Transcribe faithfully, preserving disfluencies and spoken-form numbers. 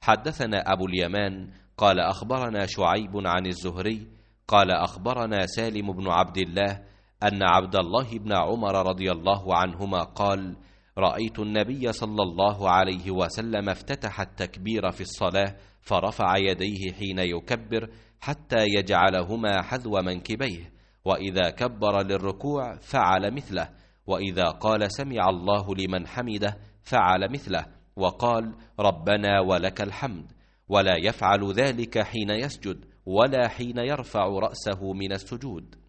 حدثنا أبو اليمان قال أخبرنا شعيب عن الزهري قال أخبرنا سالم بن عبد الله أن عبد الله بن عمر رضي الله عنهما قال: رأيت النبي صلى الله عليه وسلم افتتح التكبير في الصلاة فرفع يديه حين يكبر حتى يجعلهما حذو منكبيه، وإذا كبر للركوع فعل مثله، وإذا قال سمع الله لمن حمده فعل مثله، وقال ربنا ولك الحمد، ولا يفعل ذلك حين يسجد ولا حين يرفع رأسه من السجود.